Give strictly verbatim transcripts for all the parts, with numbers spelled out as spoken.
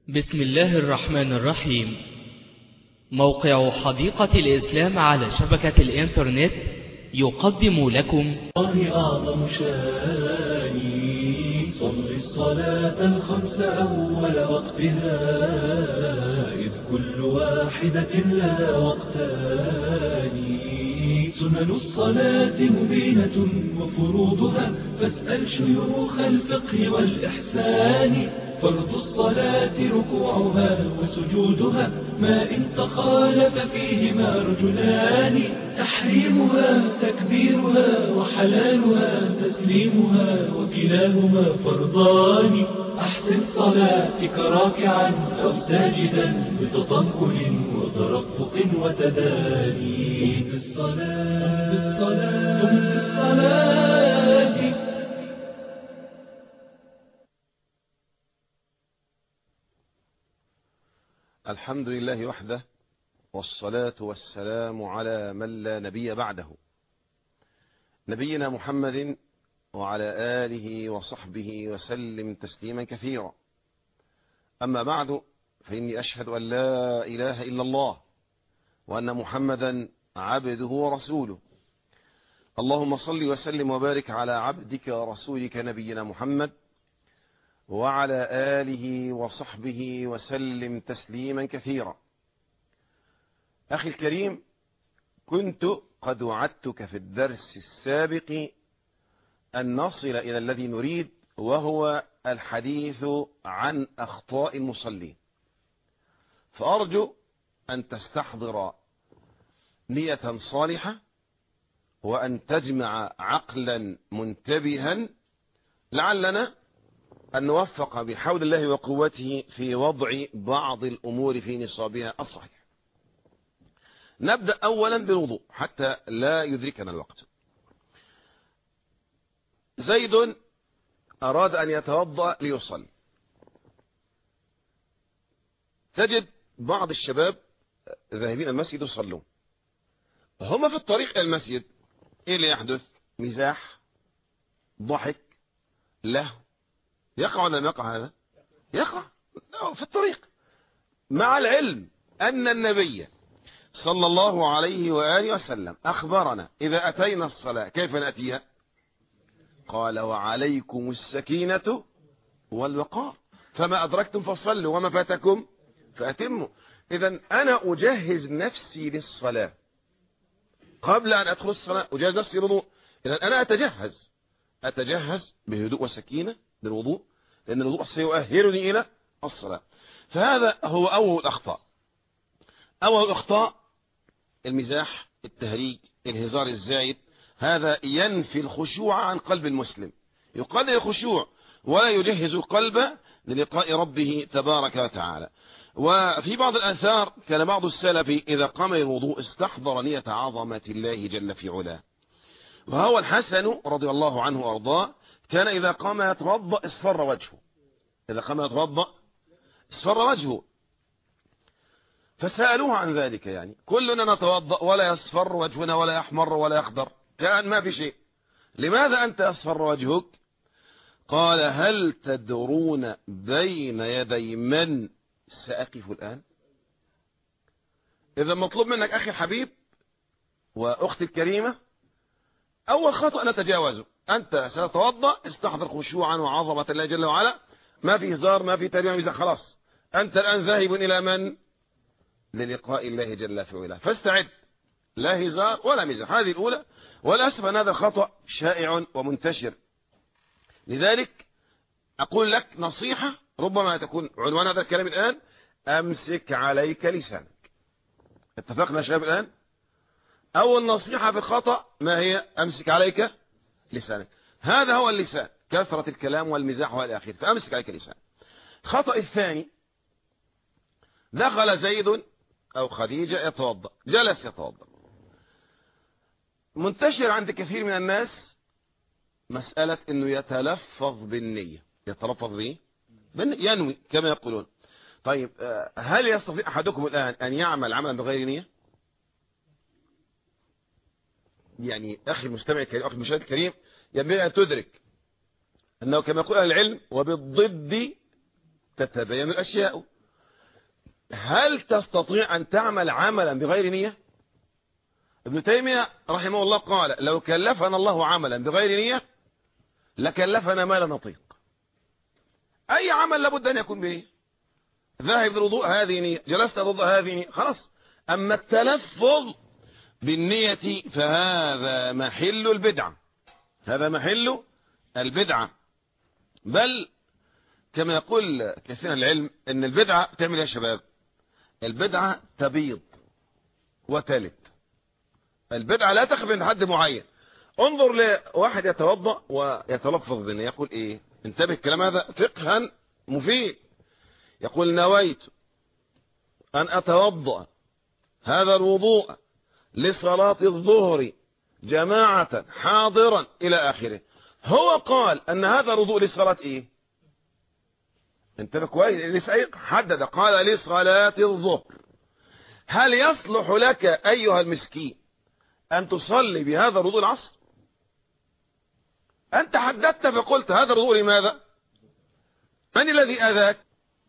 بسم الله الرحمن الرحيم. موقع حديقة الإسلام على شبكة الإنترنت يقدم لكم الله أعظم شاني صل الصلاة الخمس أول وقتها إذ كل واحدة لا وقتان. سنن الصلاة مبينة وفروضها فاسأل شيوخ الفقه والإحسان. فرض الصلاة ركوعها وسجودها ما إن تخالف فيهما رجلان. تحريمها تكبيرها وحلالها تسليمها وكلاهما فرضان. أحسن صلاتك راكعا أو ساجدا بتطمئن وترفق وتداني. قم بالصلاة بالصلاة قم بالصلاة. الحمد لله وحده، والصلاة والسلام على من لا نبي بعده، نبينا محمد وعلى آله وصحبه وسلم تسليما كثيرا. أما بعد، فإني أشهد أن لا إله إلا الله وأن محمدا عبده ورسوله. اللهم صل وسلم وبارك على عبدك ورسولك نبينا محمد وعلى آله وصحبه وسلم تسليما كثيرا. أخي الكريم، كنت قد وعدتك في الدرس السابق أن نصل إلى الذي نريد، وهو الحديث عن أخطاء المصلين. فأرجو أن تستحضر نية صالحة وأن تجمع عقلا منتبها لعلنا أن نوفق بحول الله وقوته في وضع بعض الأمور في نصابها الصحيح. نبدأ أولا بالوضوء حتى لا يدركنا الوقت. زيد أراد أن يتوضأ ليصلي. تجد بعض الشباب ذاهبين المسجد يصلون، هم في الطريق إلى المسجد إيه اللي يحدث؟ مزاح، ضحك، لهو. يقع ولا ما يقع؟ هذا يقع في الطريق، مع العلم أن النبي صلى الله عليه وآله وسلم أخبرنا إذا أتينا الصلاة كيف نأتيها؟ قال: وعليكم السكينة والوقار، فما أدركتم فصلوا وما فاتكم فأتموا. إذن أنا أجهز نفسي للصلاة قبل أن أدخل الصلاة، أجهز نفسي للوضوء. إذن أنا أتجهز أتجهز بهدوء وسكينة للوضوء، لأن الوضوء سيؤهلني إلى الصلاة. فهذا هو أول الأخطاء. أول الأخطاء المزاح، التهريج، الهزار الزايد. هذا ينفي الخشوع عن قلب المسلم، يقلل الخشوع ولا يجهز القلب للقاء ربه تبارك وتعالى. وفي بعض الآثار كان بعض السلف إذا قام الوضوء استحضر نية عظمة الله جل في علاه. وهو الحسن رضي الله عنه وأرضاه كان إذا قام يتوضأ اصفر وجهه، إذا قام يتوضأ اصفر وجهه. فسألوه عن ذلك، يعني كلنا نتوضأ ولا يصفر وجهنا ولا يحمر ولا يخضر، كأن ما في شيء، لماذا أنت يصفر وجهك؟ قال: هل تدرون بين يدي من سأقف الآن؟ إذا مطلوب منك أخي الحبيب وأختي الكريمة، أول خطأ نتجاوزه. أنت ستتوضأ استحضر خشوعا وعظمة الله جل وعلا، ما في هزار، ما في تريم، خلاص أنت الآن ذاهب إلى من؟ للقاء الله جل في علاه، فاستعد، لا هزار ولا مزاح. هذه الأولى، والأسف أن هذا خطأ شائع ومنتشر. لذلك أقول لك نصيحة ربما تكون عنوان هذا الكلام الآن: أمسك عليك لسانك. اتفقنا يا شباب الآن؟ أول نصيحة في الخطأ ما هي؟ أمسك عليك لسانك. هذا هو اللسان، كثرة الكلام والمزاح والى آخره، فأمسك عليك لسانك. الخطأ الثاني: دخل زيد أو خديجة يتوضأ، جلس يتوضأ. منتشر عند كثير من الناس مسألة أنه يتلفظ بالنية. يتلفظ به بالنية، ينوي كما يقولون. طيب، هل يستطيع أحدكم الآن أن يعمل عملا بغير نية؟ يعني أخي المستمع الكريم، أخي المشاهد الكريم، ينبغي أن تدرك أنه كما يقول أهل العلم: وبالضد تتبين الأشياء. هل تستطيع أن تعمل عملا بغير نية؟ ابن تيمية رحمه الله قال لو كلفنا الله عملا بغير نية لكلفنا ما لا نطيق. أي عمل لابد أن يكون بنية. ذاهب للوضوء هذه نية، جلست ضد هذه نية، خلاص. أما التلفظ بالنية فهذا محل البدعة، هذا محل البدعة. بل كما يقول كثير من العلم ان البدعة بتعمل يا شباب، البدعة تبيض وتلت. البدعة لا تخفي عند حد معين. انظر لواحد يتوضأ ويتلفظ بالنية، يقول ايه؟ انتبه الكلام هذا فقها مفيد. يقول نويت ان اتوضأ هذا الوضوء لصلاة الظهر جماعة حاضرا الى اخره. هو قال ان هذا الوضوء لصلاة ايه؟ انتبه كويس، حدد قال لصلاة الظهر. هل يصلح لك ايها المسكين ان تصلي بهذا الوضوء العصر؟ انت حددت فقلت هذا الوضوء لماذا؟ من الذي اذاك؟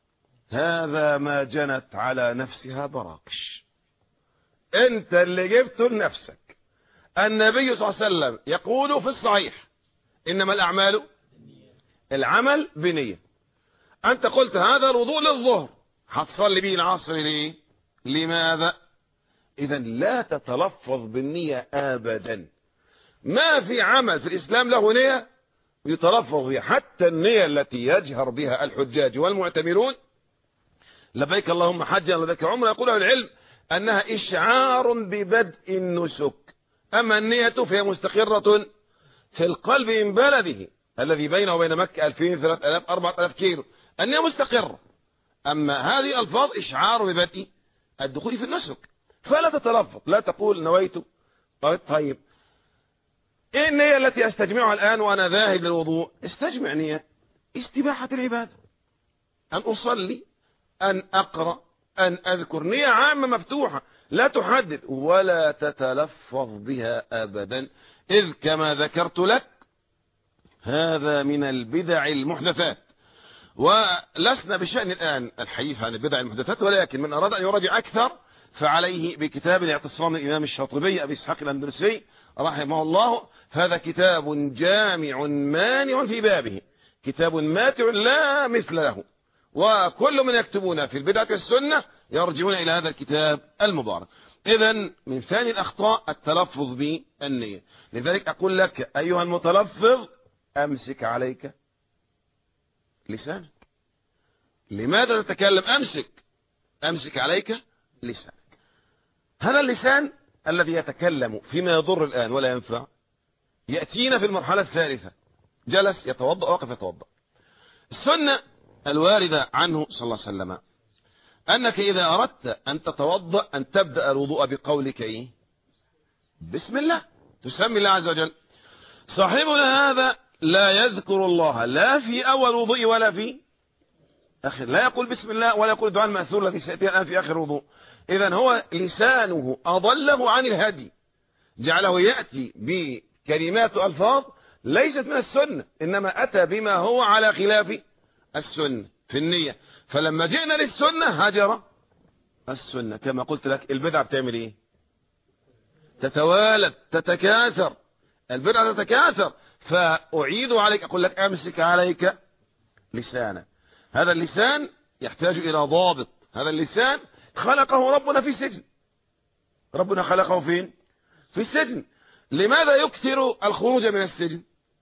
هذا ما جنت على نفسها براكش، انت اللي جبته لنفسك. النبي صلى الله عليه وسلم يقول في الصحيح انما الاعمال العمل بنية. انت قلت هذا الوضوء للظهر، هتصلي به العصر ليه؟ لماذا؟ اذا لا تتلفظ بالنية ابدا. ما في عمل في الاسلام له نية يتلفظ بها، حتى النية التي يجهر بها الحجاج والمعتمرون لبيك اللهم حجا لبيك عمره، يقول اهل العلم انها اشعار ببدء النسك. اما النية فهي مستقرة في القلب من بلده الذي بينه وبين مكة ألفين ثلاثة آلاف أربعة آلاف كيلو، النية مستقرة. اما هذه الفاظ اشعار ببدء الدخول في النسك، فلا تتلفظ، لا تقول نويت. طيب ايه النية التي استجمعها الان وانا ذاهب للوضوء؟ استجمع نية استباحة العبادة، ان اصلي، ان اقرأ، ان اذكر. نية عامة مفتوحة لا تحدد ولا تتلفظ بها ابدا، اذ كما ذكرت لك هذا من البدع المحدثات. ولسنا بشأن الآن الحديث عن البدع المحدثات، ولكن من أراد أن يراجع أكثر فعليه بكتاب الاعتصام للإمام الشاطبي أبي إسحاق الأندلسي رحمه الله. هذا كتاب جامع مانع في بابه، كتاب ماتع لا مثل له. وكل من يكتبون في البدعة والسنة يرجعون إلى هذا الكتاب المبارك. إذن من ثاني الأخطاء التلفظ بالنية. لذلك أقول لك أيها المتلفظ أمسك عليك لسانك. لماذا تتكلم؟ أمسك أمسك عليك لسانك. هذا اللسان الذي يتكلم فيما يضر الآن ولا ينفع يأتينا في المرحلة الثالثة. جلس يتوضأ، وقف يتوضأ. السنة الواردة عنه صلى الله عليه وسلم أنك إذا أردت أن تتوضأ أن تبدأ الوضوء بقولك إيه؟ بسم الله، تسمي الله عز وجل. صاحبنا هذا لا يذكر الله لا في أول وضوء ولا في آخر، لا يقول بسم الله ولا يقول الدعاء المأثور الذي سيأتي الآن في آخر وضوء. إذن هو لسانه أضله عن الهدي، جعله يأتي بكلمات ألفاظ ليست من السنة، إنما أتى بما هو على خلاف السنة في النية. فلما جئنا للسنة هجر السنة. كما قلت لك البدعة بتعمل إيه؟ تتوالد، تتكاثر. البدعة تتكاثر. فأعيد عليك، أقول لك أمسك عليك لسانك. هذا اللسان يحتاج إلى ضابط. هذا اللسان خلقه ربنا في السجن. ربنا خلقه فين؟ في السجن. لماذا يكثر الخروج من السجن؟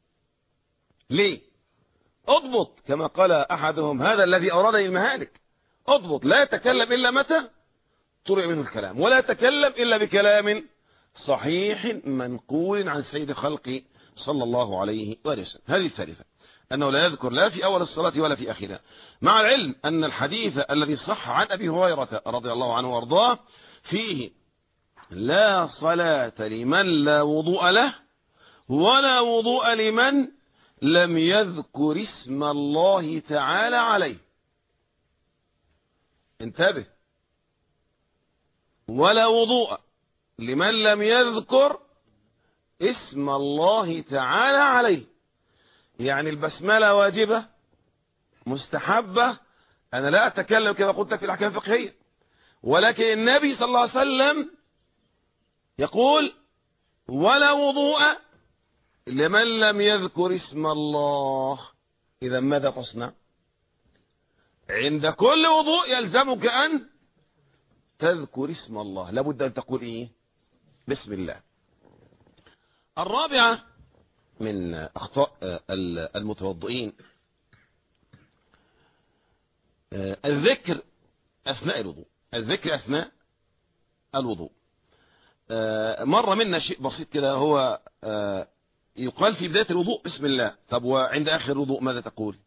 ليه؟ اضبط كما قال أحدهم هذا الذي أوراني المهالك، اضبط، لا يتكلم إلا متى طرئ منه الكلام، ولا يتكلم إلا بكلام صحيح منقول عن سيد خلقه صلى الله عليه وسلم. هذه الثالثة، أنه لا يذكر لا في أول الصلاة ولا في آخرها، مع العلم أن الحديث الذي صح عن أبي هريرة رضي الله عنه وارضاه فيه لا صلاة لمن لا وضوء له ولا وضوء لمن لم يذكر اسم الله تعالى عليه. انتبه، ولا وضوء لمن لم يذكر اسم الله تعالى عليه. يعني البسملة واجبة مستحبة. أنا لا أتكلم كما قلت لك في الأحكام الفقهية، ولكن النبي صلى الله عليه وسلم يقول ولا وضوء لمن لم يذكر اسم الله. إذا ماذا تصنع؟ عند كل وضوء يلزمك أن تذكر اسم الله، لابد أن تقول إيه؟ بسم الله. الرابعة من أخطاء المتوضئين الذكر أثناء الوضوء. الذكر أثناء الوضوء مر منا شيء بسيط كده، هو يقال في بداية الوضوء بسم الله. طب وعند آخر الوضوء ماذا تقول؟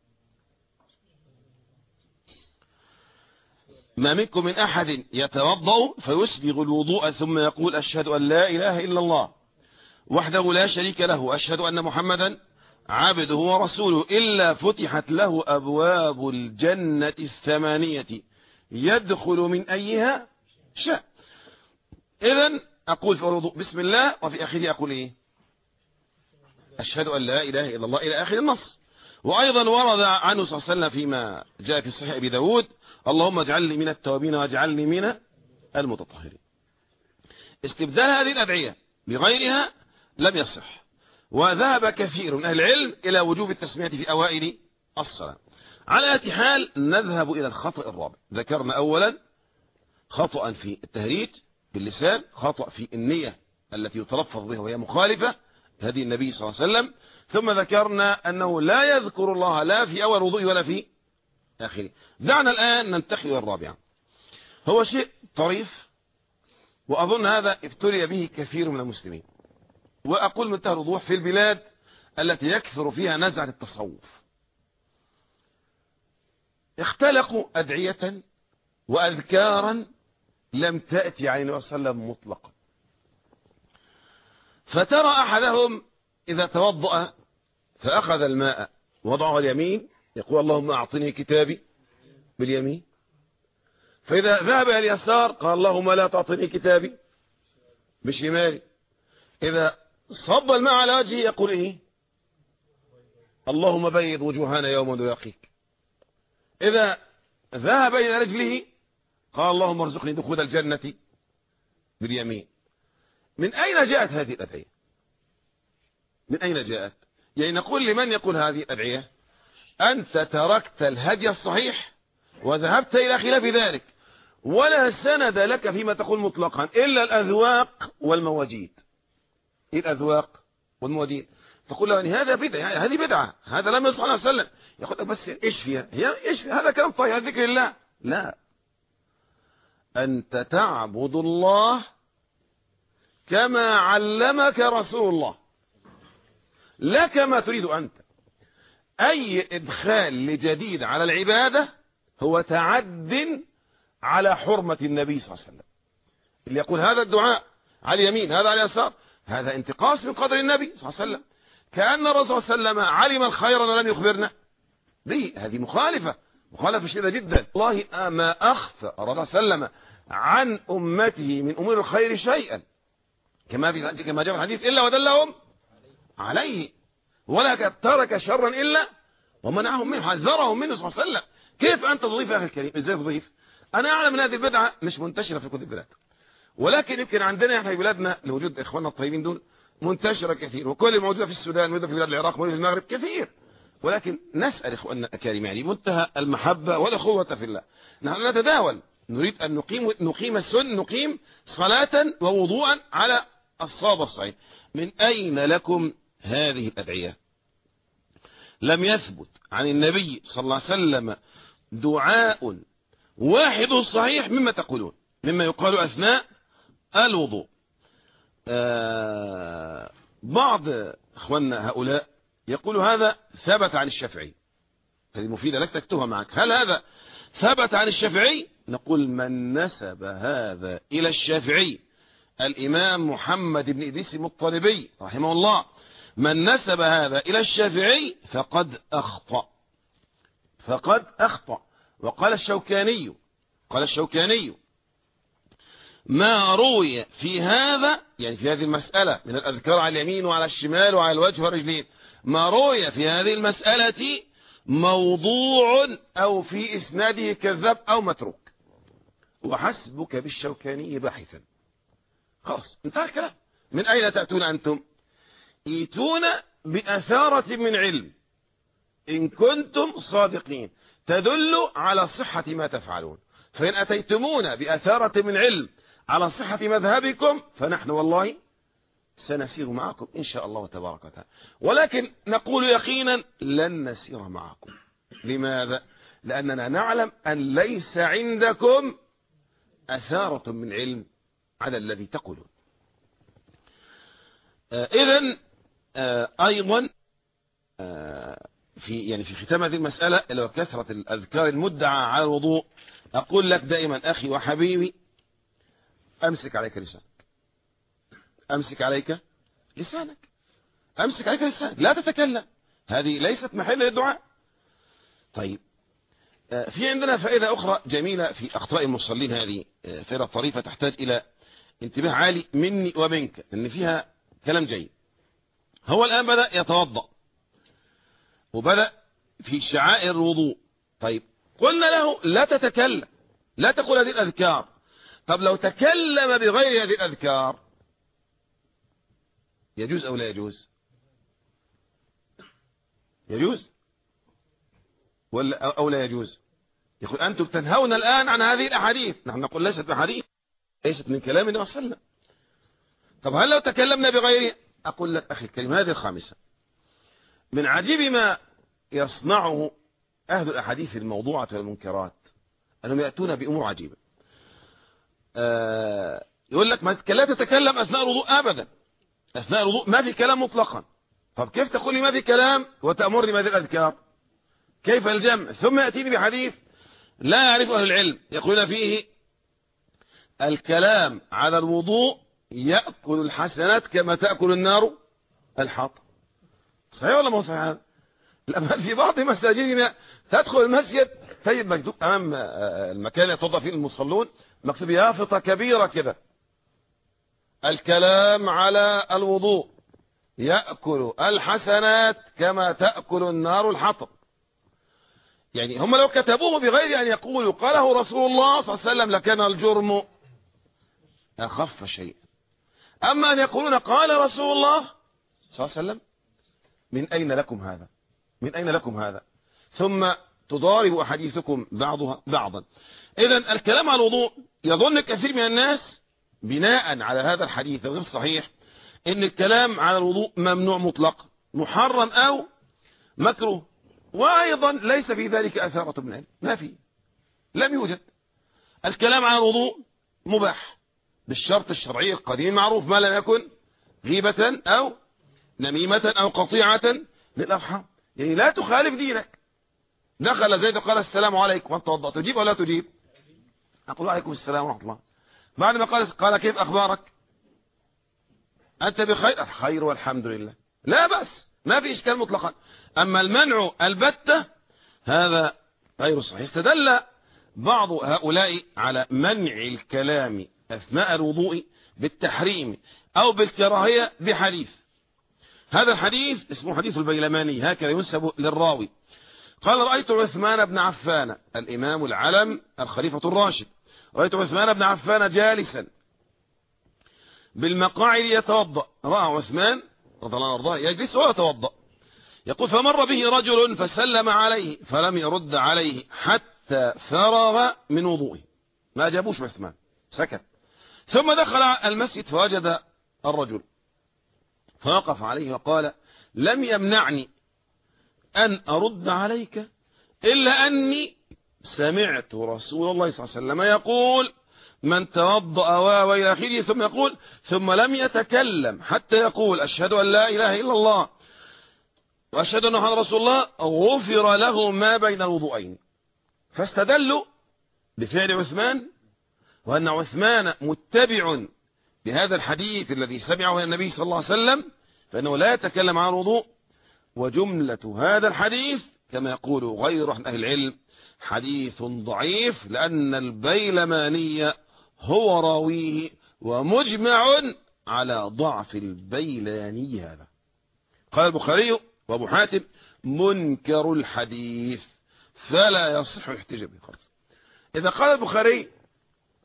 ما منكم من أحد يتوضأ فيسبغ الوضوء ثم يقول أشهد أن لا إله إلا الله وحده لا شريك له أشهد أن محمدا عبده ورسوله إلا فتحت له أبواب الجنة الثمانية يدخل من أيها شاء. إذن أقول في الوضوء بسم الله، وفي آخره أقول إيه؟ أشهد أن لا إله إلا الله إلى آخر النص. وأيضا ورد عنه صلى الله عليه وسلم فيما جاء في صحيح أبي داود اللهم اجعلني من التوابين واجعلني من المتطهرين. استبدال هذه الأدعية بغيرها لم يصح، وذهب كثير من أهل العلم إلى وجوب التسمية في أوائل الصلاة. على أي حال نذهب إلى الخطأ الرابع. ذكرنا أولا خطأ في التهريج باللسان، خطأ في النية التي يتلفظ بها وهي مخالفة هدي النبي صلى الله عليه وسلم، ثم ذكرنا أنه لا يذكر الله لا في أول وضوء ولا في آخره. دعنا الآن ننتقل إلى الرابعة. هو شيء طريف وأظن هذا ابتلي به كثير من المسلمين، وأقول منتهى الوضوح في البلاد التي يكثر فيها نزعة التصوف اختلقوا أدعية وأذكارا لم تأتي عن النبي صلى الله عليه وسلم مطلقا. فترى أحدهم إذا توضأ فأخذ الماء وضعه اليمين يقول اللهم أعطني كتابي باليمين، فإذا ذهب إلى اليسار قال اللهم لا تعطني كتابي بشمالي، إذا صب الماء على وجهه يقول إيه؟ اللهم بيض وجوهنا يوم نلاقيك. إذا ذهب إلى رجله قال اللهم ارزقني دخول الجنة باليمين. من أين جاءت هذه الأدعية؟ من أين جاءت؟ يعني نقول لمن يقول هذه الأدعية أنت تركت الهدي الصحيح وذهبت إلى خلاف ذلك، ولا سند لك فيما تقول مطلقا إلا الأذواق والمواجيد. إيه الأذواق والمواجيد؟ تقول له هذا بدعة، هذه بدعة، هذا لم يصح عليه وسلم. يقول لك بس إيش فيها؟ هي إيش فيها؟ هذا كلام طيب، هذا ذكر الله. لا، أنت تعبد الله كما علمك رسول الله لا كما تريد أنت. أي إدخال لجديد على العبادة هو تعد على حرمة النبي صلى الله عليه وسلم. اللي يقول هذا الدعاء على اليمين هذا على اليسار هذا انتقاص من قدر النبي صلى الله عليه وسلم، كأن الرسول صلى الله عليه وسلم علم الخير ولم يخبرنا به. هذه مخالفة مخالفة شديدة جدا. والله ما أخفى الرسول صلى الله عليه وسلم عن أمته من أمور الخير شيئا كما في كما جاء في الحديث إلا ودلهم عليه، ولا ترك شرا إلا ومنعهم منه، حذرهم منه صلى الله عليه وسلم. كيف أنت تضيف يا أخي الكريم؟ إزاي تضيف؟ أنا أعلم أن هذه البدعة مش منتشرة في كل البلاد، ولكن يمكن عندنا احنا في بلادنا لوجود إخواننا الطيبين دول منتشرة كثير، وكل الموجودة في السودان موجودة في بلاد العراق موجودة في المغرب كثير. ولكن نسأل إخواننا الكريم يعني منتهى المحبة والأخوة في الله، نحن نتداول نريد أن نقيم نقيم السن نقيم صلاة ووضوءا على الصواب الصحيح. من أين لكم هذه الأدعية؟ لم يثبت عن النبي صلى الله عليه وسلم دعاء واحد صحيح مما تقولون مما يقال أثناء الوضوء. آه بعض أخواننا هؤلاء يقول هذا ثبت عن الشافعي، هذه مفيدة لك تكتبها معك. هل هذا ثبت عن الشافعي؟ نقول من نسب هذا إلى الشافعي الإمام محمد بن إدريس المطلبي رحمه الله، من نسب هذا إلى الشافعي فقد أخطأ فقد أخطأ. وقال الشوكاني قال الشوكاني ما روي في هذا يعني في هذه المسألة من الأذكار على اليمين وعلى الشمال وعلى الوجه والرجلين، ما روي في هذه المسألة موضوع أو في إسناده كذاب أو متروك. وحسبك بالشوكاني باحثا. خلاص انتهى الكلام. من أين تأتون أنتم؟ ائتون بأثارة من علم إن كنتم صادقين تدل على صحة ما تفعلون. فإن أتيتمون بأثارة من علم على صحة مذهبكم فنحن والله سنسير معكم إن شاء الله تبارك وتعالى، ولكن نقول يقينا لن نسير معكم. لماذا؟ لأننا نعلم أن ليس عندكم أثارة من علم على الذي تقولون. آه إذن آه أيضا آه في يعني في ختام هذه المسألة لو كثرة الأذكار المدعى على الوضوء، أقول لك دائما أخي وحبيبي أمسك عليك لسانك، أمسك عليك لسانك، أمسك عليك لسانك، لا تتكلم، هذه ليست محل للدعاء. طيب في عندنا فائدة أخرى جميلة في أخطاء المصلين، هذه فائدة طريفة تحتاج إلى انتباه عالي مني ومنك أن فيها كلام جيد. هو الآن بدأ يتوضأ وبدأ في شعائر الوضوء. طيب قلنا له لا تتكلم، لا تقول هذه الأذكار. طب لو تكلم بغير هذه الأذكار يجوز أو لا يجوز؟ يجوز ولا أو لا يجوز؟ يقول أنتم تنهون الآن عن هذه الأحاديث. نحن نقول ليست بحديث، ليست من كلام النبي صلى الله عليه وسلم. طب هل لو تكلمنا بغيره؟ أقول لك أخي الكريم هذه الخامسة من عجيب ما يصنعه أهل الأحاديث الموضوعة والمنكرات أنهم يأتون بأمور عجيبة. آه يقول لك ما لا تتكلم أثناء الوضوء أبدا، أثناء الوضوء ما في كلام مطلقا. طب كيف تقول لي ما في كلام وتأمرني بهذه الأذكار؟ كيف الجمع؟ ثم يأتيني بحديث لا يعرف أهل العلم يقولون فيه الكلام على الوضوء يأكل الحسنات كما تأكل النار الحطب. صحيح ولا ما صحيح هذا؟ لما في بعض مساجدنا تدخل المسجد تجد مكتوب أمام المكان اللي يتوضأ فيه المصلون مكتوب يافطة كبيرة كده الكلام على الوضوء يأكل الحسنات كما تأكل النار الحطب. يعني هم لو كتبوه بغير أن يقولوا قاله رسول الله صلى الله عليه وسلم لكان الجرم أخف شيء. أما أن يقولون قال رسول الله صلى الله عليه وسلم، من أين لكم هذا؟ من أين لكم هذا؟ ثم تضارب أحاديثكم بعضها بعضا. إذن الكلام على الوضوء يظن كثير من الناس بناء على هذا الحديث غير صحيح إن الكلام على الوضوء ممنوع مطلق، محرم أو مكروه، وأيضا ليس في ذلك أثارة من علم، ما في، لم يوجد. الكلام على الوضوء مباح بالشرط الشرعي القديم معروف ما لم يكن غيبة أو نميمة أو قطيعة للأرحام. يعني لا تخالف دينك. دخل زيد قال السلام عليكم وانت توضأ، تجيب ولا تجيب؟ أقول عليكم السلام ورحمة الله. بعد ما قال قال كيف أخبارك؟ أنت بخير؟ خير والحمد لله، لا بأس، ما في إشكال مطلقا. أما المنع البتة هذا غير صحيح. استدل بعض هؤلاء على منع الكلام أثناء الوضوء بالتحريم أو بالكراهية بحديث. هذا الحديث اسمه حديث البيلماني، هكذا ينسب للراوي. قال رأيت عثمان بن عفان الإمام العلم الخليفة الراشد، رأيت عثمان بن عفان جالسا بالمقاعد يتوضأ. رأى عثمان رضي الله عنه وارضاه يجلس ويتوضأ. يقول فمر به رجل فسلم عليه فلم يرد عليه حتى فرغ من وضوئه، ما جابوش عثمان، سكت. ثم دخل المسجد فوجد الرجل فوقف عليه وقال لم يمنعني أن أرد عليك إلا أني سمعت رسول الله صلى الله عليه وسلم يقول من توضأ وإلى آخره، ثم يقول ثم لم يتكلم حتى يقول أشهد أن لا إله إلا الله وأشهد أن محمدا رسول الله غفر له ما بين الوضوءين. فاستدلوا بفعل عثمان وأن عثمان متبع بهذا الحديث الذي سمعه من النبي صلى الله عليه وسلم فإنه لا يتكلم عن الوضوء. وجملة هذا الحديث كما يقول غير أهل العلم حديث ضعيف، لأن البيلماني هو راويه ومجمع على ضعف البيلاني هذا. قال البخاري وابو حاتم منكر الحديث فلا يصح الاحتجاج به. خلاص. إذا قال البخاري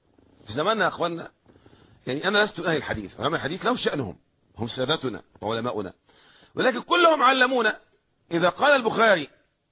في زماننا يا أخوانا، يعني أنا لست أهل الحديث، علماء الحديث لهم شأنهم، هم سادتنا وعلماؤنا، ولكن كلهم علمونا إذا قال البخاري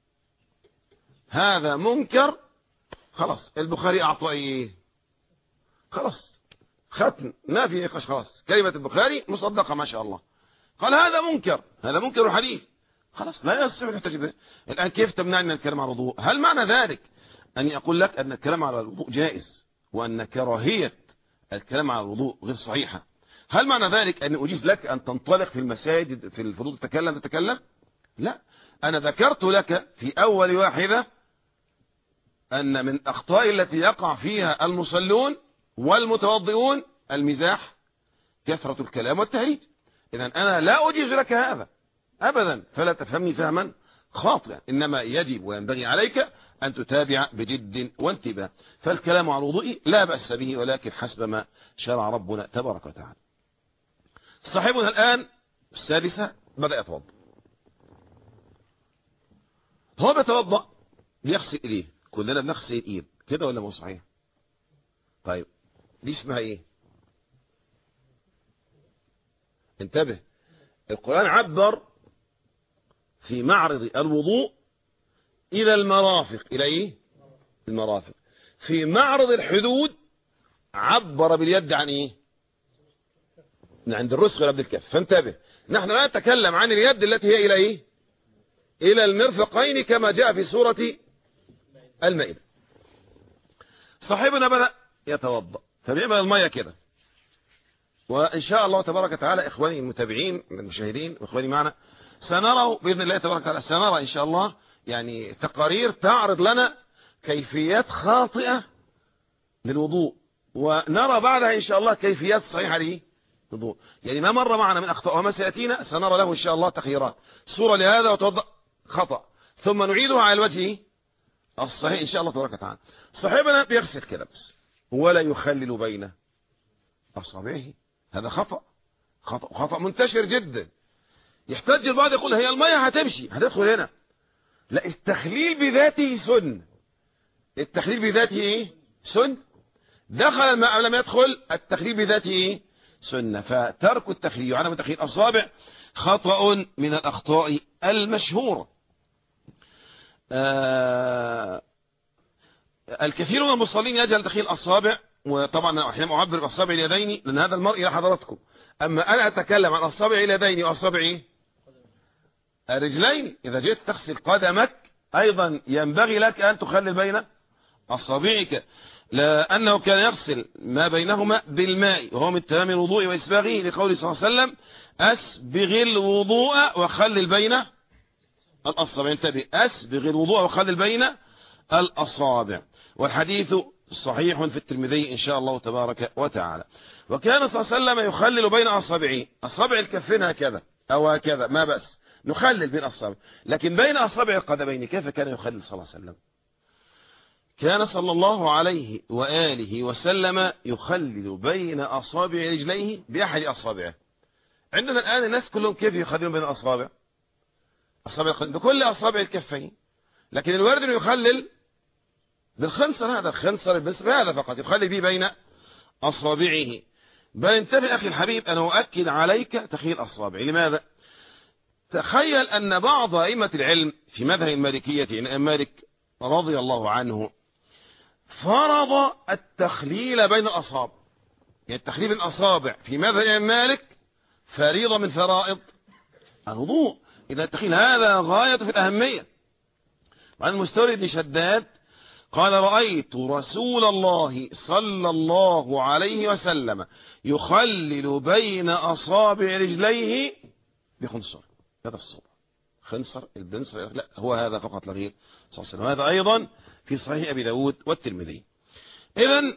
هذا منكر، خلاص البخاري أعطى إيه؟ خلاص ختم، ما في نقاش، خلاص كلمة البخاري مصدقة ما شاء الله. قال هذا منكر، هذا منكر الحديث، خلاص لا يصح نحتج به. الآن كيف تمنعني من الكلام على الوضوء؟ هل معنى ذلك أني أقول لك أن الكلام على الوضوء جائز وأن كراهية الكلام على الوضوء غير صحيحة؟ هل معنى ذلك أن أجيز لك أن تنطلق في المساجد في الفضول تتكلم تتكلم؟ لا، أنا ذكرت لك في أول واحدة أن من أخطاء التي يقع فيها المصلون والمتوضئون المزاح، كثرة الكلام والتهريج. إذن أنا لا أجيز لك هذا أبدا، فلا تفهمني فهما خاطئا، إنما يجب وينبغي عليك أن تتابع بجد وانتباه. فالكلام على الوضوء لا بأس به، ولكن حسب ما شرع ربنا تبارك وتعالى. صاحبنا الآن السادسة بدأ يتوضأ، هو بيتوضأ بيغسل إيديه، كلنا بنغسل الإيد كده ولا مو صحيح؟ طيب دي اسمها إيه؟ انتبه، القرآن عبر في معرض الوضوء إلى المرافق، إلى إيه؟ المرافق. في معرض الحدود عبر باليد عن إيه؟ عند الرسغ قبل الكف. فانتبه، نحن لا نتكلم عن اليد التي هي إلى إيه؟ إلى المرفقين كما جاء في سورة المائدة. صاحبنا بدأ يتوضأ، فبيعمل المية كده، وإن شاء الله تبارك وتعالى إخواني المتابعين المشاهدين وإخواني معنا سنرى بإذن الله تبارك وتعالى، سنرى إن شاء الله يعني تقارير تعرض لنا كيفيات خاطئة للوضوء، ونرى بعدها إن شاء الله كيفيات صحيحة للوضوء. يعني ما مر معنا من أخطاء وما سيأتينا سنرى له إن شاء الله تخييرات، صورة لهذا وتوضأ خطأ، ثم نعيدها على الوجه الصحيح إن شاء الله تبارك وتعالى. صاحبنا بيغسل كده بس ولا يخلل بين أصابعه، هذا خطأ، خطأ خطأ منتشر جدا. يحتاج البعض يقول هي المية هتمشي هتدخل هنا، لا، التخليل بذاته سن، التخليل بذاته ايه؟ سن. دخل الماء لم يدخل، التخليل بذاته ايه؟ سنة. فترك التخليل وعدم تخليل الأصابع خطأ من الأخطاء المشهورة. آه الكثير من المصلين يجهل تخليل الأصابع، وطبعا أحيانا أعبر بأصابع اليدين لأن هذا المرء إلى حضراتكم، أما أنا أتكلم عن أصابع اليدين وأصابع الرجلين. إذا جئت تغسل قدمك أيضا ينبغي لك أن تخلل بين أصابعك، لأنه كان يغسل ما بينهما بالماء، وهو من تمام الوضوء وإسباغه، لقوله صلى الله عليه وسلم أسبغ الوضوء وخلل بين الأصابع. انتبه، أسبغ الوضوء وخلل بين الأصابع، والحديث صحيح في الترمذي إن شاء الله تبارك وتعالى. وكان صلى الله عليه وسلم يخلل بين أصابعه، أصابع الكفين هكذا أو هكذا ما بأس، نخلل بين أصابع، لكن بين أصابع القدمين كيف كان يخلل صلى الله عليه وسلم؟ كان صلى الله عليه وآله وسلم يخلل بين أصابع رجليه بأحد أصابعه. عندنا الآن الناس كلهم كيف يخللون بين الأصابع؟ أصابع بكل أصابع الكفين، لكن الوارد أنه يخلل بالخنصر، هذا الخنصر بس هذا فقط يخلي به بين أصابعه. بل انتبه أخي الحبيب، أنا أؤكد عليك تخليل أصابع. لماذا؟ تخيل أن بعض أئمة العلم في مذهب المالكية، يعني مالك رضي الله عنه، فرض التخليل بين الأصابع، يعني التخليل بين الأصابع في مذهب مالك فريضة من فرائض الوضوء. إذا التخليل هذا غاية في الأهمية. وعن المستورد بن شداد قال رأيت رسول الله صلى الله عليه وسلم يخلل بين أصابع رجليه بخنصر، هذا الصوب خنصر البنصر، لا هو هذا فقط لا غير صلى الله عليه وسلم. هذا أيضا في صحيح أبي داود والترمذي. إذن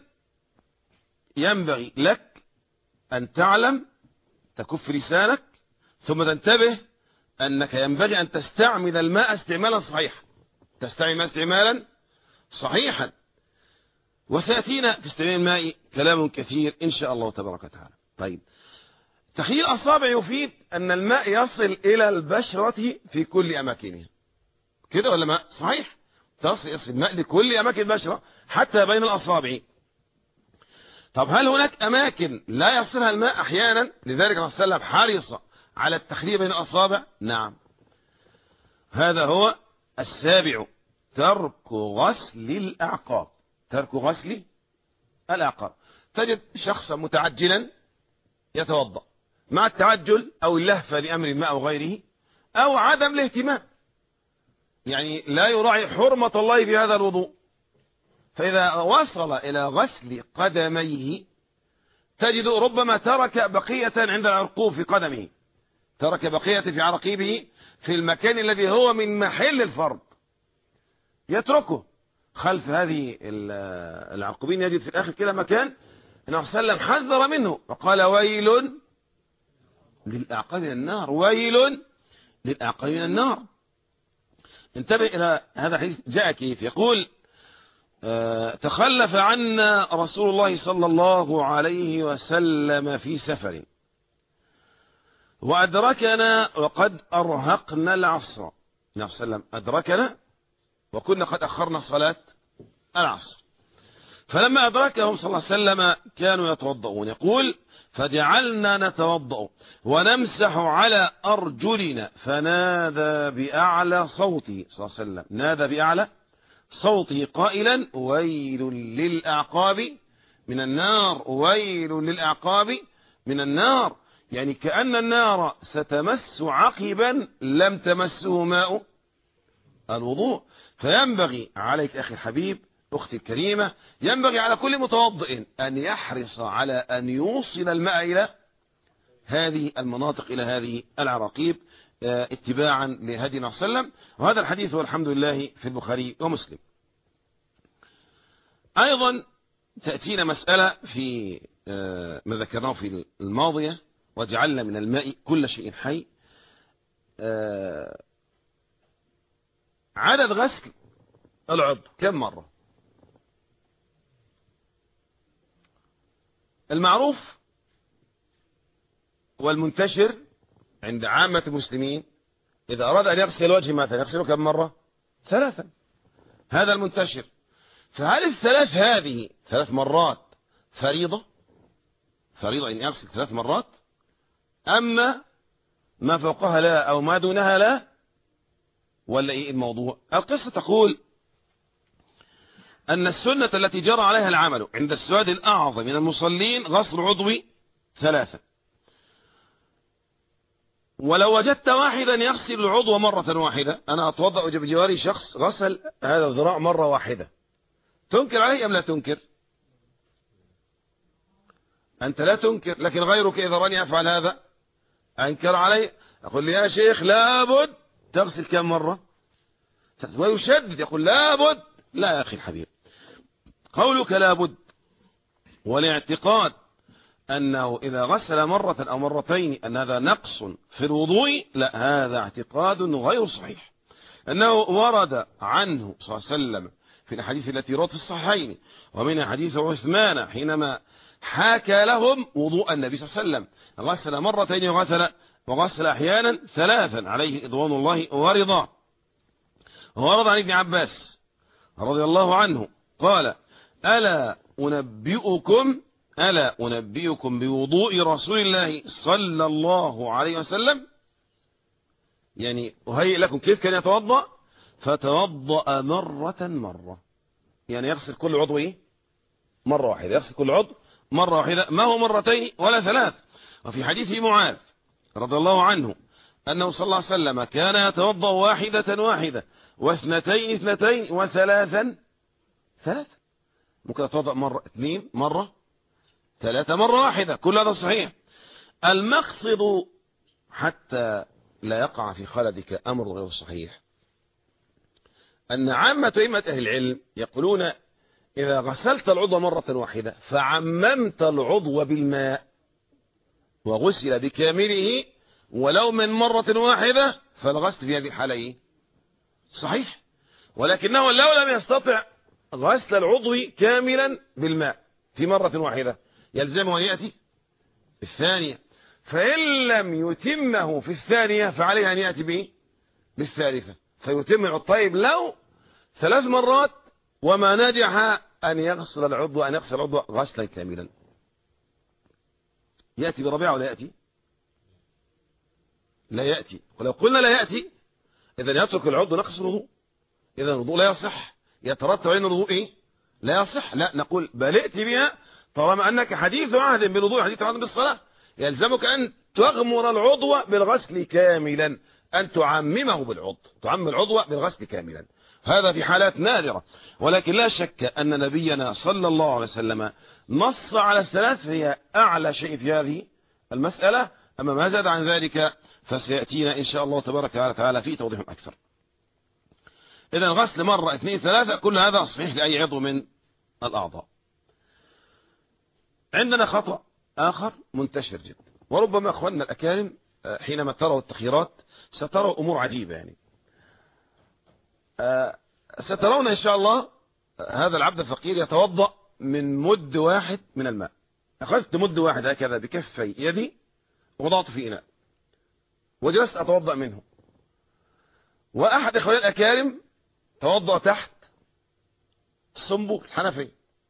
ينبغي لك أن تعلم، تكف لسانك، ثم تنتبه أنك ينبغي أن تستعمل الماء استعمالا صحيحا، تستعمل الماء استعمالا صحيحا. وسيأتينا في استعمال الماء كلام كثير إن شاء الله تبارك وتعالى. طيب، تخليل الأصابع يفيد أن الماء يصل إلى البشرة في كل أماكنها، كده ولا ما؟ صحيح، تصل الماء لكل أماكن البشرة حتى بين الأصابع. طب هل هناك أماكن لا يصلها الماء أحيانا؟ لذلك الرسول صلى الله عليه وسلم حرص على التخليل بين الأصابع. نعم، هذا هو السابع، ترك غسل الأعقاب. ترك غسل الأعقاب. تجد شخصا متعجلا يتوضأ مع التعجل أو اللهفة لأمر ما أو غيره أو عدم الاهتمام، يعني لا يراعي حرمة الله في هذا الوضوء، فإذا وصل إلى غسل قدميه تجد ربما ترك بقية عند العرقوب في قدمه، ترك بقية في عرقيبه في المكان الذي هو من محل الفرض، يتركه خلف هذه العرقوبين. يجد في الآخر كده مكان النبي صلى الله عليه وسلم حذر منه وقال ويل للأعقاب من النار، ويل للأعقاب من النار. انتبه إلى هذا الحديث جاء كيف يقول أه تخلف عنا رسول الله صلى الله عليه وسلم في سفر وأدركنا وقد أرهقنا العصر. النبي صلى الله عليه وسلم أدركنا وكنا قد أخرنا صلاة العصر، فلما أدركهم صلى الله عليه وسلم كانوا يتوضؤون. يقول فجعلنا نتوضأ ونمسح على أرجلنا فنادى بأعلى صوته صلى الله عليه وسلم، نادى بأعلى صوته قائلا ويل للأعقاب من النار، ويل للأعقاب من النار، يعني كأن النار ستمس عقبا لم تمسه ماء الوضوء. فينبغي عليك أخي الحبيب أختي الكريمة، ينبغي على كل متوضئ أن يحرص على أن يوصل الماء إلى هذه المناطق، إلى هذه العراقيب، اتباعا لهدي النبي صلى الله عليه وسلم. وهذا الحديث والحمد لله في البخاري ومسلم. أيضا تأتينا مسألة في ما ذكرناه في الماضية وجعلنا من الماء كل شيء حي. عدد غسل العضو كم مرة؟ المعروف والمنتشر عند عامة المسلمين إذا أراد أن يغسل الوجه مثلا يغسله كم مرة؟ ثلاثا، هذا المنتشر. فهل الثلاث هذه ثلاث مرات فريضة؟ فريضة أن يغسل ثلاث مرات، أما ما فوقها لا أو ما دونها لا، ولا إيه الموضوع؟ القصة تقول أن السنة التي جرى عليها العمل عند السواد الأعظم من المصلين غسل عضوي ثلاثة، ولو وجدت واحدا يغسل العضو مرة واحدة، أنا أتوضأ بجواري شخص غسل هذا الذراع مرة واحدة، تنكر عليه أم لا تنكر؟ أنت لا تنكر، لكن غيرك إذا راني أفعل هذا أنكر عليه، أقول لي يا شيخ لابد تغسل كم مرة؟ ويشدد يقول لابد. لا يا أخي الحبيب، قولك لابد والاعتقاد أنه إذا غسل مرة أو مرتين أن هذا نقص في الوضوء، لا، هذا اعتقاد غير صحيح. أنه ورد عنه صلى الله عليه وسلم في الحديث التي روت في الصحيحين ومن حديث عثمان حينما حاكى لهم وضوء النبي صلى الله عليه وسلم، غسل مرتين وغسل وغسل أحيانا ثلاثا عليه رضوان الله ورضاه. ورد عن ابن عباس رضي الله عنه قال ألا أنبئكم ألا أنبئكم بوضوء رسول الله صلى الله عليه وسلم، يعني أهيئ لكم كيف كان يتوضأ، فتوضأ مرة مرة، يعني يغسل كل عضو إيه؟ مرة واحدة، يغسل كل عضو مرة واحدة، ما هو مرتين ولا ثلاث. وفي حديث معاذ رضي الله عنه أنه صلى الله عليه وسلم كان يتوضأ واحدة واحدة واثنتين اثنتين وثلاثا ثلاثة، ممكن يتوضأ مرة اثنين مرة ثلاثة مرة واحدة، كل هذا صحيح. المقصد حتى لا يقع في خلدك أمر غير صحيح أن عامة أئمة أهل العلم يقولون إذا غسلت العضو مرة واحدة فعممت العضو بالماء وغسل بكامله ولو من مرة واحدة فالغسل في هذه الحالة إيه؟ صحيح، ولكنه لو لم يستطع غسل العضو كاملا بالماء في مرة واحدة يلزمه أن يأتي الثانية، فإن لم يتمه في الثانية فعليه أن يأتي به بالثالثة فيتم. طيب لو ثلاث مرات وما نجح أن يغسل العضو أن يغسل العضو غسلا كاملا، يأتي بربيعة ولا يأتي؟ لا يأتي. ولو قلنا لا يأتي إذا يترك العضو نقص الوضوء، إذا الوضوء لا يصح، يترتب علينا الوضوء إيه؟ لا يصح. لا، نقول بل ائتي بها طالما أنك حديث عهد بالوضوء حديث عهد بالصلاة، يلزمك أن تغمر العضو بالغسل كاملا، أن تعممه بالعضو، تعمم العضو بالغسل كاملا. هذا في حالات نادرة، ولكن لا شك أن نبينا صلى الله عليه وسلم نص على الثلاث، هي أعلى شيء في هذه المسألة. أما ما زاد عن ذلك فسيأتينا إن شاء الله تبارك وتعالى في توضيح أكثر. إذا غسل مرة اثنين ثلاثة كل هذا صحيح لأي عضو من الأعضاء. عندنا خطأ آخر منتشر جدا، وربما أخواننا الأكارم حينما تروا التخييرات ستروا أمور عجيبة. يعني سترون إن شاء الله هذا العبد الفقير يتوضأ من مد واحد من الماء. أخذت مد واحد هكذا بكفي يدي وضعته في إناء وجلست أتوضأ منه، وأحد إخواني الأكارم توضأ تحت الصنبور الحنفي.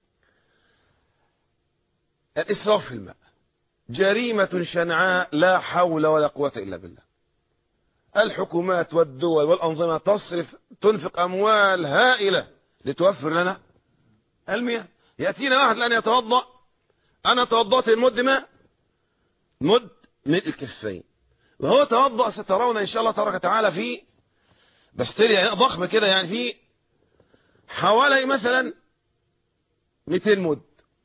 الإسراف في الماء جريمة شنعاء لا حول ولا قوة إلا بالله. الحكومات والدول والأنظمة تصرف تنفق أموال هائلة لتوفر لنا المياه. يأتينا واحد الآن يتوضأ، أنا توضأت المد ماء مد من الكفين، وهو توضأ سترون إن شاء الله تبارك وتعالى في بستيريا ضخمة كده، يعني في حوالي مثلا مئتين مد،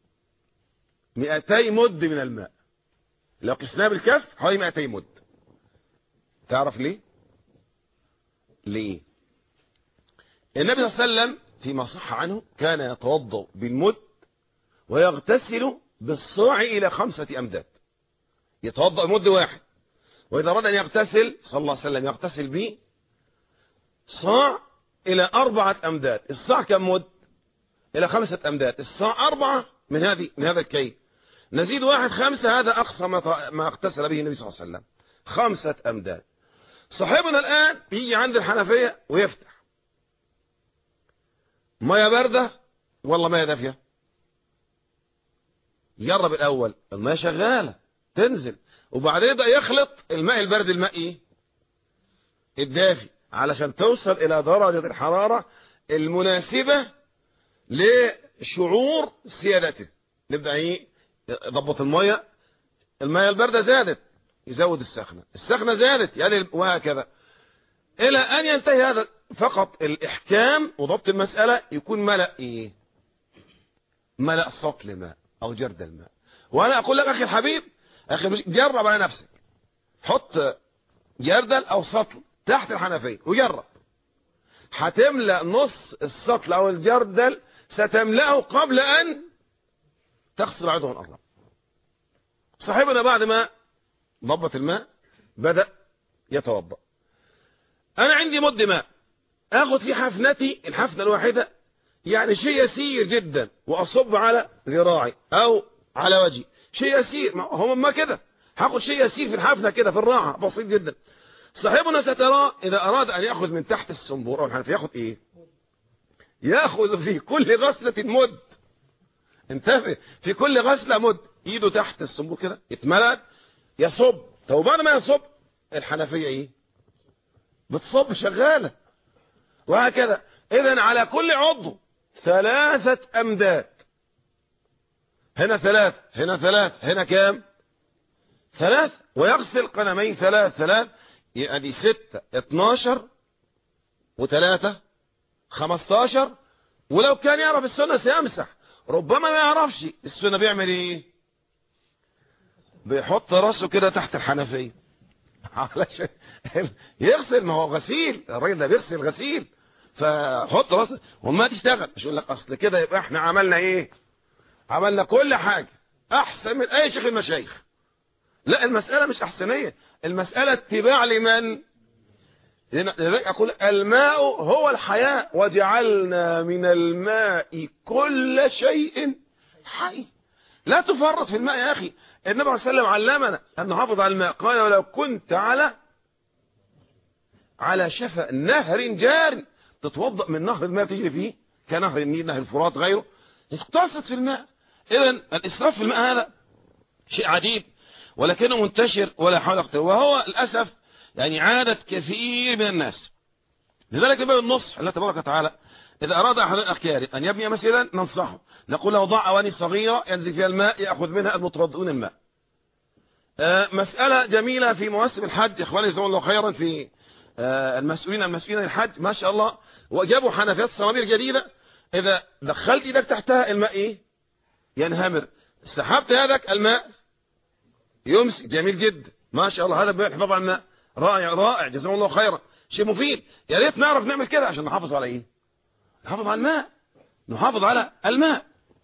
مئتي مد من الماء. لو قسناه بالكف حوالي مئتي مد. تعرف ليه؟ ليه؟ النبي صلى الله عليه وسلم فيما صح عنه كان يتوضأ بالمد ويغتسل بالصاع إلى خمسة أمداد. يتوضأ بمد واحد، وإذا أراد أن يغتسل صلى الله عليه وسلم يغتسل به صاع إلى أربعة أمداد. الصاع كم مد؟ إلى خمسة أمداد. الصاع أربعة من هذه من هذا الكيل، نزيد واحد خمسة، هذا أقصى ما ما اغتسل به النبي صلى الله عليه وسلم، خمسة أمداد. صاحبنا الآن يجي عند الحنفية ويفتح مية باردة والله مية دافية. يجرب الأول المية شغالة تنزل، وبعدين يبدأ يخلط الماء البارد الماء إيه؟ الدافي، علشان توصل إلى درجة الحرارة المناسبة لشعور سيادته. نبدأ إيه؟ يضبط المية، المية الباردة زادت يزود السخنة، السخنة زادت يعني، وهكذا إلى أن ينتهي هذا. فقط الإحكام وضبط المسألة يكون ملأ إيه؟ ملأ سطل الماء أو جرد الماء. وأنا أقول لك أخي الحبيب، أخي جرب على نفسك، حط جردل أو سطل تحت الحنفية وجرب، هتملأ نص السطل أو الجردل، ستملأه قبل أن تغسل عضو الأرض. صاحبنا بعد ما ضبط الماء بدأ يتوضأ. أنا عندي مد ماء، أخذ في حفنتي الحفنة الواحدة يعني شيء يسير جدا، وأصب على ذراعي أو على وجهي شيء يسير، هو ما كده هاخد شيء يسير في الحفنة كده في الراحة بسيط جدا. صاحبنا سترى إذا أراد أن يأخذ من تحت الصنبور أو الحنفية يأخذ إيه؟ يأخذ في كل غسلة مد. انتبه، في كل غسلة مد، إيده تحت الصنبور كده يتملأ يصب. طب بعد ما يصب الحنفية إيه؟ بتصب شغالة، وهكذا. إذن على كل عضو ثلاثة أمداد، هنا ثلاث هنا ثلاث هنا كام؟ ثلاث. ويغسل قدمين ثلاث ثلاث، يعني ستة اتناشر وثلاثة خمستاشر. ولو كان يعرف السنة سيمسح، ربما ما يعرفش السنة بيعمل ايه؟ بيحط راسه كده تحت الحنفية علشان يغسل. ما هو غسيل، الراجل ده بيغسل غسيل، فحط راسه وما تشتغل. مش يقول لك اصل كده يبقى احنا عملنا ايه؟ عملنا كل حاجة احسن من اي شيخ المشايخ. لا، المسألة مش احسنية، المسألة اتباع لمن؟ لذلك أقول الماء هو الحياة، وجعلنا من الماء كل شيء حي. لا تفرط في الماء يا أخي. النبي صلى الله عليه وسلم علمنا أن نحافظ على الماء، قال ولو كنت على على شفا نهر جار، تتوضأ من نهر الماء تجري فيه كنهر النيل، نهر الفرات غيره، اقتصد في الماء. إذن الإسراف في الماء هذا شيء عجيب. ولكنه منتشر ولا حول ولا قوة، وهو للأسف يعني عادة كثير من الناس. لذلك باب النصح الله تبارك وتعالى إذا أراد أحد الأخيار أن يبني مسجدا ننصحه، نقول له ضع أواني صغيرة ينزل فيها الماء يأخذ منها المتوضئون الماء. آه مسألة جميلة في مواسم الحج، إخواني جزاهم الله خيرا، في آه المسؤولين المسؤولين الحج ما شاء الله، وجابوا حنفيات صنابير جديدة، إذا دخلت إيدك تحتها الماء إيه؟ ينهمر، سحبت يدك الماء يمسك. جميل جدا ما شاء الله، هذا بالحفاظ على الماء رائع رائع جزاهم الله خيرا، شيء مفيد. يا ريت نعرف نعمل كده عشان نحافظ على إيه؟ نحافظ على الماء، نحافظ على الماء.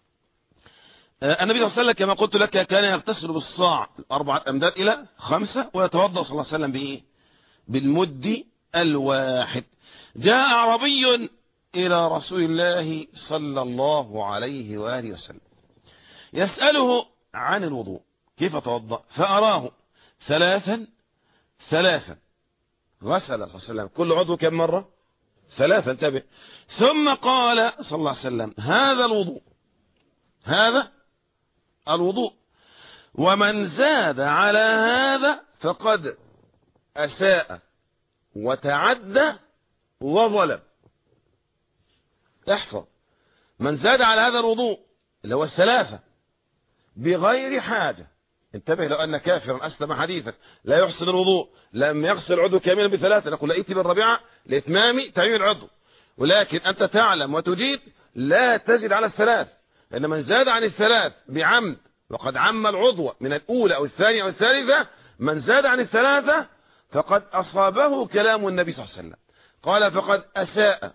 آه النبي صلى الله عليه وسلم كما قلت لك كان يغتسل بالصاع أربعة أمداد إلى خمسة، ويتوضأ صلى الله عليه وسلم بإيه؟ بالمد الواحد. جاء أعرابي إلى رسول الله صلى الله عليه وآله وسلم يسأله عن الوضوء كيف توضأ، فأراه ثلاثا ثلاثا، غسل صلى الله عليه وسلم كل عضو كم مرة؟ ثلاثا، انتبه. ثم قال صلى الله عليه وسلم هذا الوضوء، هذا الوضوء، ومن زاد على هذا فقد أساء وتعدى وظلم. احفظ، من زاد على هذا الوضوء اللي هو الثلاثة بغير حاجة، انتبه، لو أن كافرا أسلم حديثا لا يحسن الوضوء لم يغسل عضو كاملا بثلاثة، نقول لأيتي بالرابعة لإتمام تعميم العضو، ولكن أنت تعلم وتجيد لا تزد على الثلاث، لأن من زاد عن الثلاث بعمد وقد عم العضو من الأولى أو الثانية أو الثالثة، من زاد عن الثلاثة فقد أصابه كلام النبي صلى الله عليه وسلم، قال فقد أساء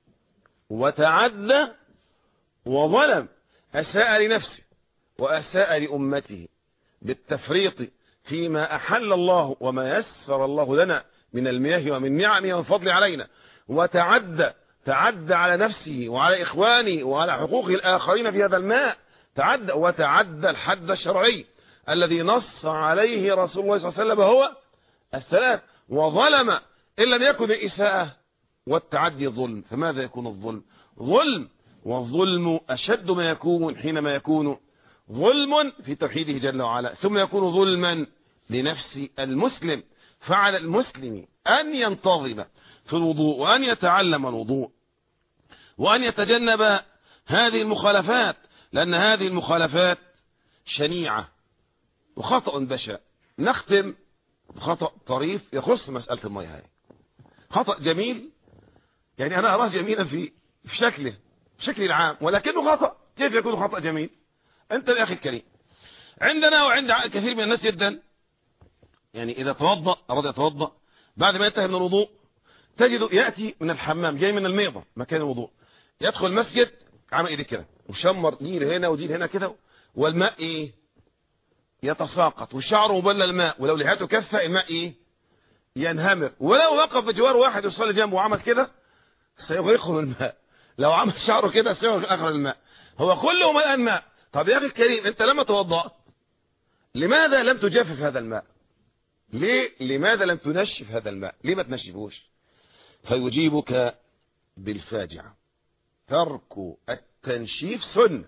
وتعدى وظلم. أساء لنفسه وأساء لأمته بالتفريط فيما أحل الله وما يسر الله لنا من المياه ومن نعمه والفضل علينا، وتعدى تعدى على نفسه وعلى إخوانه وعلى حقوق الآخرين في هذا الماء، تعدى وتعدى الحد الشرعي الذي نص عليه رسول الله صلى الله عليه وسلم هو الثلاث. وظلم إن لم يكن الإساءة والتعدي ظلم، فماذا يكون الظلم؟ ظلم، والظلم أشد ما يكون حينما يكون ظلم في توحيده جل وعلا، ثم يكون ظلما لنفس المسلم. فعلى المسلم أن ينتظم في الوضوء وأن يتعلم الوضوء وأن يتجنب هذه المخالفات، لأن هذه المخالفات شنيعة وخطأ بشع. نختم بخطأ طريف يخص مسألة المياه هاي، خطأ جميل، يعني أنا أراه جميلا في في شكله بشكل العام، ولكنه خطأ. كيف يكون خطأ جميل؟ أنت يا أخي الكريم، عندنا وعند كثير من الناس جدا، يعني إذا توضأ أراد يتوضأ بعد ما ينتهي من الوضوء تجده يأتي من الحمام جاي من الميضة مكان الوضوء، يدخل المسجد عمل إيديه كده وشمر ديل هنا وديل هنا كده، والماء إيه؟ يتساقط، وشعره مبلل الماء، ولو لحيته كفة الماء إيه؟ ينهمر. ولو وقف بجوار واحد يصلي جنبه وعمل كده سيغرقه الماء، لو عمل شعره كده سيغرق آخر الماء، هو كله ملأ ماء. طب يا أخي الكريم، أنت لما توضأت لماذا لم تجفف هذا الماء؟ ليه؟ لماذا لم تنشف هذا الماء؟ ليه ما تنشفوش؟ فيجيبك بالفاجعة، ترك التنشيف سنة،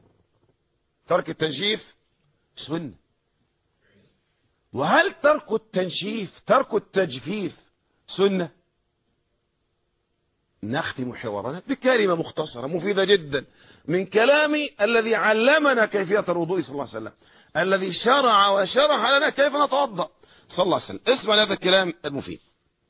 ترك التنشيف سنة. وهل ترك التنشيف ترك التجفيف سنة؟ نختم حوارنا بكلمة مختصرة مفيدة جدا من كلامي الذي علمنا كيفية الوضوء صلى الله عليه وسلم، الذي شرع وشرح لنا كيف نتوضأ صلى الله عليه وسلم. اسمع هذا الكلام المفيد.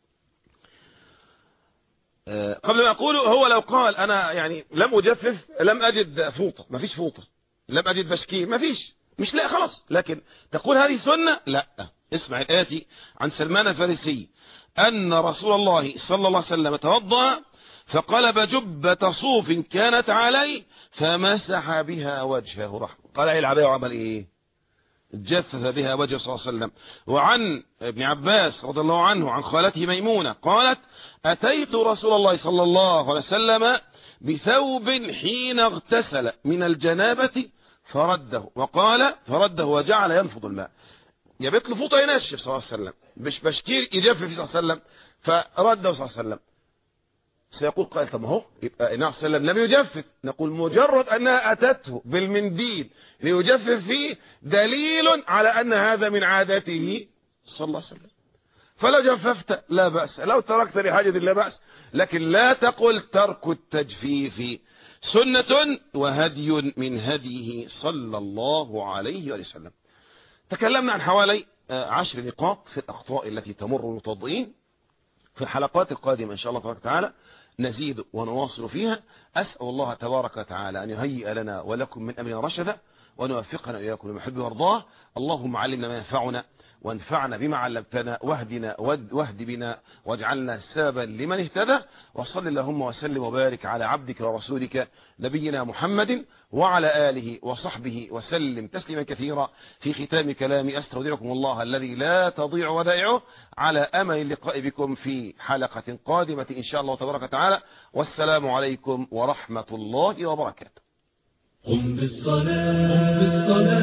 أه قبل ما أقوله، هو لو قال أنا يعني لم أجفف، لم أجد فوطة، ما فيش فوطة، لم أجد بشكير، ما فيش، مش لا خلاص، لكن تقول هذه سنة؟ لا. اسمع الآتي عن سلمان الفارسي أن رسول الله صلى الله عليه وسلم توضأ فقلب جبة صوف كانت عليه فمسح بها وجهه رحمه. قال ايه العباية وعمل ايه؟ جفف بها وجهه صلى الله عليه وسلم. وعن ابن عباس رضي الله عنه عن خالته ميمونة قالت أتيت رسول الله صلى الله عليه وسلم بثوب حين اغتسل من الجنابة فرده، وقال فرده وجعل ينفض الماء. جابت له فوطة ينشف صلى الله عليه وسلم، مش بشكير يجفف صلى الله عليه وسلم، فرده صلى الله عليه وسلم. سيقول قائل طب هو يبقى النبي صلى الله عليه وسلم لم يجفف. نقول مجرد أنها أتته بالمنديل ليجفف فيه دليل على أن هذا من عادته صلى الله عليه وسلم. فلو جففت لا بأس، لو تركت لحاجة لا بأس، لكن لا تقل ترك التجفيف سنة وهدي من هديه صلى الله عليه وسلم. تكلمنا عن حوالي عشر نقاط في الأخطاء التي تمر المتوضئين. في الحلقات القادمة إن شاء الله تبارك وتعالى نزيد ونواصل فيها. أسأل الله تبارك وتعالى أن يهيئ لنا ولكم من أمرنا رشدا، وأن يوفقنا وإياكم لما يحب ويرضاه. اللهم علمنا ما ينفعنا، وانفعنا بما علمتنا، واهدنا واهد بنا، واجعلنا سببا لمن اهتدى. وصل اللهم وسلم وبارك على عبدك ورسولك نبينا محمد وعلى آله وصحبه وسلم تسليما كثيرا. في ختام كلامي أستودعكم الله الذي لا تضيع ودائعه، على أمل اللقاء بكم في حلقة قادمة إن شاء الله تبارك وتعالى. والسلام عليكم ورحمة الله وبركاته. قم بالصلاة